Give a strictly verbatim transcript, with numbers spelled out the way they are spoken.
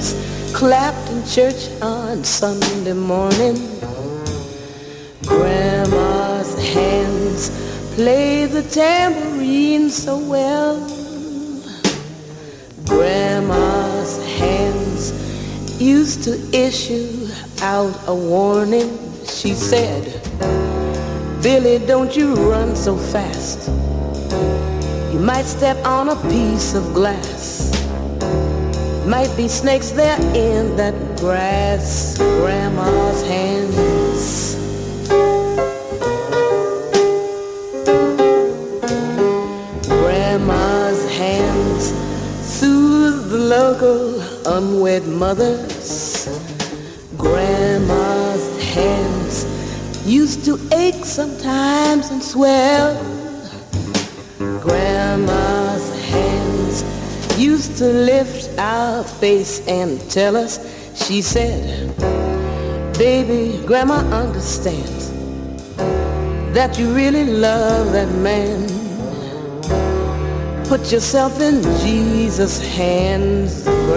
hands clapped in church on Sunday morning. Grandma's hands played the tambourine so well. Grandma's hands used to issue out a warning. She said, Billy, don't you run so fast. You might step on a piece of glass. Might be snakes there in that grass. Grandma's hands. Grandma's hands soothe the local unwed mothers. Grandma's hands used to ache sometimes and swell. Grandma's hands used to lift our face and tell us, she said, baby, Grandma understands that you really love that man. Put yourself in Jesus' hands.